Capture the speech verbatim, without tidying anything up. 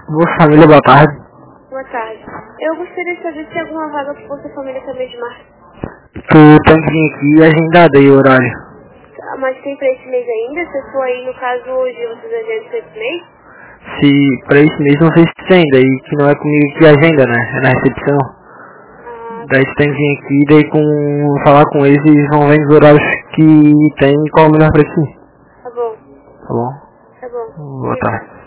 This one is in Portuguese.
Bolsa Família, boa tarde. Boa tarde. Eu gostaria de saber se tem alguma vaga para Bolsa Família também de março. Tu tem que vir aqui agendado aí o horário. Ah, mas tem para esse mês ainda? Se eu for aí, no caso, hoje, vocês agendam para esse mês? Se pra esse mês não sei se tem, daí que não é comigo que agenda, né? É na recepção. Ah, Daí tu tem que vir aqui, daí com falar com eles e vão ver os horários que tem e qual é o melhor pra ti. tá bom. Tá bom? Tá bom. Boa tarde.